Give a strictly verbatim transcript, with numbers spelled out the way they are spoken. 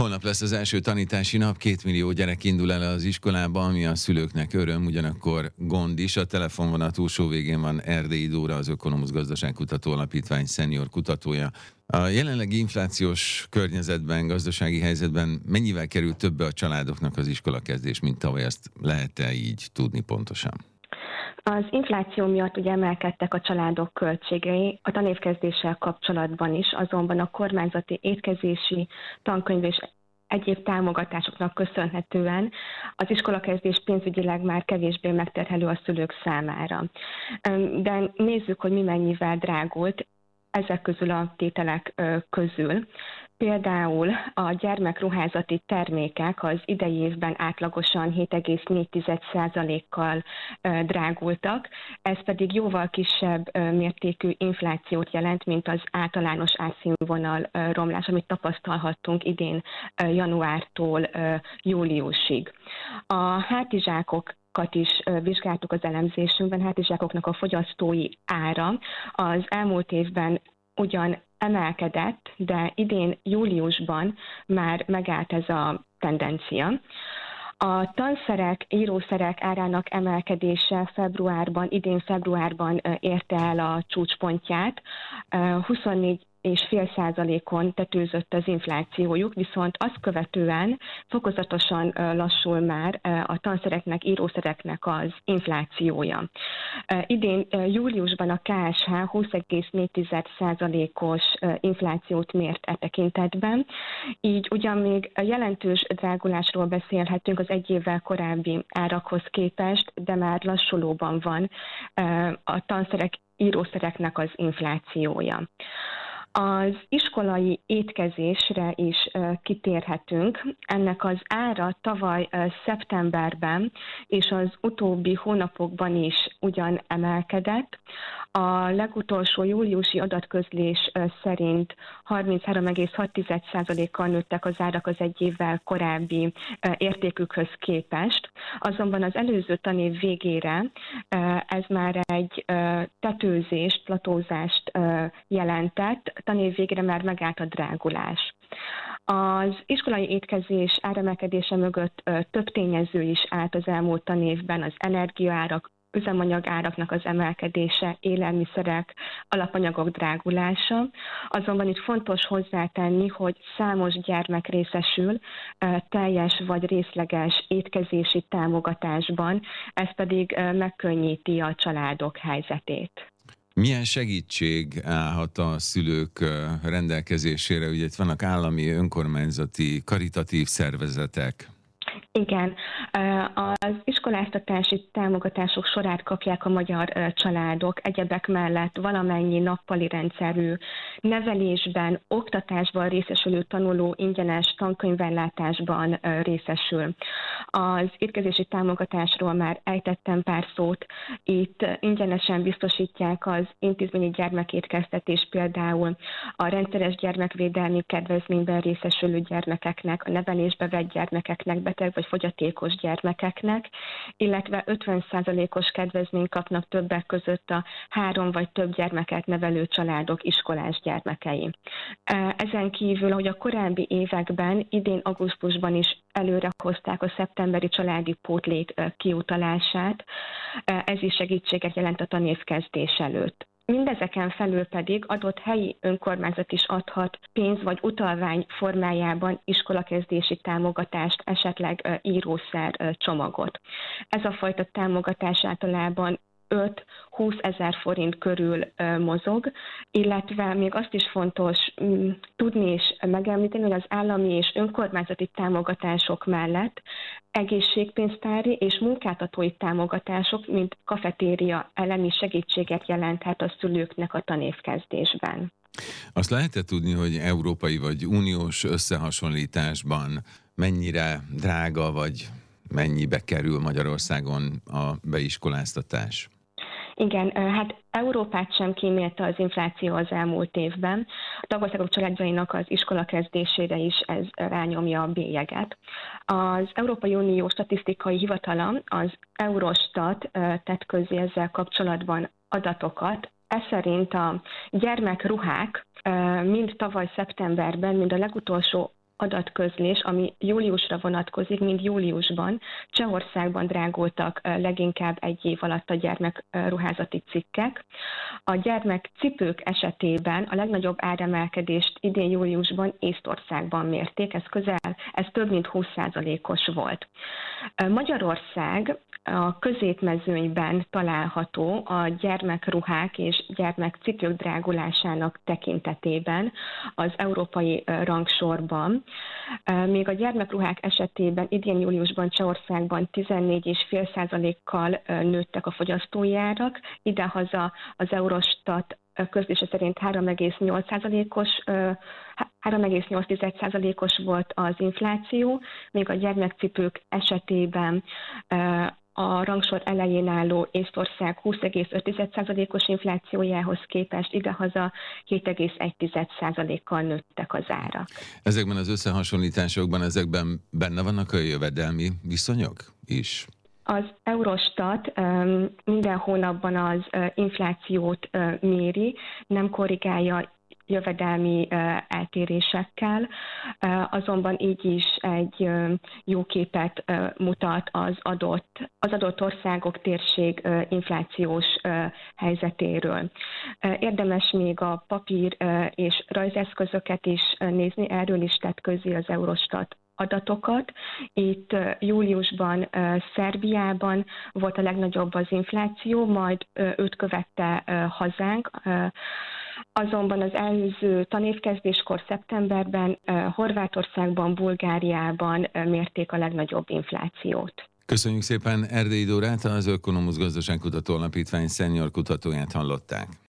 Holnap lesz az első tanítási nap, két millió gyerek indul el az iskolába, ami a szülőknek öröm, ugyanakkor gond is. A telefonvonal túlsó végén van Erdélyi Dóra, az Ökonomusz Gazdaságkutató Alapítvány szenior kutatója. A jelenlegi inflációs környezetben, gazdasági helyzetben mennyivel kerül többe a családoknak az iskolakezdés, mint tavaly, ezt lehet-e így tudni pontosan? Az infláció miatt ugye emelkedtek a családok költségei, a tanévkezdéssel kapcsolatban is, azonban a kormányzati étkezési, tankönyv és egyéb támogatásoknak köszönhetően az iskolakezdés pénzügyileg már kevésbé megterhelő a szülők számára. De nézzük, hogy mi mennyivel drágult ezek közül a tételek közül. Például a gyermekruházati termékek az idei évben átlagosan hét egész négy százalékkal drágultak, ez pedig jóval kisebb mértékű inflációt jelent, mint az általános árszínvonal romlás, amit tapasztalhattunk idén januártól júliusig. A hátizsákok is vizsgáltuk az elemzésünkben, hátizsákoknak a fogyasztói ára az elmúlt évben ugyan emelkedett, de idén júliusban már megállt ez a tendencia. A tanszerek, írószerek árának emelkedése februárban, idén februárban érte el a csúcspontját, huszonnégy és fél százalékon tetőzött az inflációjuk, viszont azt követően fokozatosan lassul már a tanszereknek, írószereknek az inflációja. Idén júliusban a ká es há húsz egész négy százalékos inflációt mért e tekintetben, így ugyan még jelentős drágulásról beszélhetünk az egy évvel korábbi árakhoz képest, de már lassulóban van a tanszerek, írószereknek az inflációja. Az iskolai étkezésre is kitérhetünk. Ennek az ára tavaly szeptemberben és az utóbbi hónapokban is ugyan emelkedett. A legutolsó júliusi adatközlés szerint harminchárom egész hat százalékkal nőttek az árak az egy évvel korábbi értékükhöz képest. Azonban az előző tanév végére ez már egy tetőzést, platózást jelentett, tanév végére már megállt a drágulás. Az iskolai étkezés áremelkedése mögött több tényező is állt az elmúlt tanévben, az energiaárak, üzemanyagáraknak az emelkedése, élelmiszerek, alapanyagok drágulása. Azonban itt fontos hozzátenni, hogy számos gyermek részesül teljes vagy részleges étkezési támogatásban, ez pedig megkönnyíti a családok helyzetét. Milyen segítség állhat a szülők rendelkezésére? Ugye itt vannak állami, önkormányzati, karitatív szervezetek. Igen, az iskoláztatási támogatások sorát kapják a magyar családok, egyebek mellett valamennyi nappali rendszerű nevelésben, oktatásban részesülő tanuló ingyenes tankönyvellátásban részesül. Az étkezési támogatásról már ejtettem pár szót, itt ingyenesen biztosítják az intézményi gyermekétkeztetést, például a rendszeres gyermekvédelmi kedvezményben részesülő gyermekeknek, a nevelésbe vett gyermekeknek, beteg vagy fogyatékos gyermekeknek, illetve ötven százalékos kedvezményt kapnak többek között a három vagy több gyermeket nevelő családok iskolás gyermekei. Ezen kívül, ahogy a korábbi években, idén augusztusban is előre hozták a szeptemberi családi pótlét kiutalását, ez is segítséget jelent a tanévkezdés előtt. Mindezeken felül pedig adott helyi önkormányzat is adhat pénz vagy utalvány formájában iskolakezdési támogatást, esetleg írószer csomagot. Ez a fajta támogatás általában öt-húsz ezer forint körül mozog, illetve még azt is fontos tudni és megemlíteni, hogy az állami és önkormányzati támogatások mellett egészségpénztári és munkáltatói támogatások, mint kafetéria elleni segítséget jelenthet a szülőknek a tanévkezdésben. Azt lehet-e tudni, hogy európai vagy uniós összehasonlításban mennyire drága vagy mennyibe kerül Magyarországon a beiskoláztatás? Igen, hát Európát sem kímélte az infláció az elmúlt évben. A tagországok családjainak az iskola kezdésére is ez rányomja a bélyeget. Az Európai Unió statisztikai hivatala, az Eurostat tett közzé ezzel kapcsolatban adatokat. Ez szerint a gyermekruhák mind tavaly szeptemberben, mind a legutolsó adatközlés, ami júliusra vonatkozik, mint júliusban. Csehországban drágultak leginkább egy év alatt a gyermekruházati cikkek. A gyermekcipők esetében a legnagyobb áremelkedést idén júliusban Észtországban mérték, ez közel, ez több mint húsz százalékos volt. Magyarország a középmezőnyben található a gyermekruhák és gyermekcipők drágulásának tekintetében az európai rangsorban. Még a gyermekruhák esetében idén júliusban Csehországban tizennégy egész öt százalékkal nőttek a fogyasztói árak, idehaza az Eurostat közlése szerint három egész nyolc százalékos, három egész nyolc százalékos volt az infláció, még a gyermekcipők esetében a rangsor elején álló Észtország húsz egész öt százalékos inflációjához képest idehaza hét egész egy százalékkal nőttek az árak. Ezekben az összehasonlításokban, ezekben benne vannak a jövedelmi viszonyok is? Az Eurostat minden hónapban az inflációt méri, nem korrigálja jövedelmi eltérésekkel, azonban így is egy jó képet mutat az adott, az adott országok térség inflációs helyzetéről. Érdemes még a papír és rajzeszközöket is nézni, erről is tett közé az Eurostat adatokat. Itt júliusban Szerbiában volt a legnagyobb az infláció, majd őt követte hazánk. Azonban az előző tanévkezdéskor szeptemberben Horvátországban, Bulgáriában mérték a legnagyobb inflációt. Köszönjük szépen, Erdélyi Dórát, az Ökonomusz Gazdaságkutató Alapítvány szenior kutatóját hallották.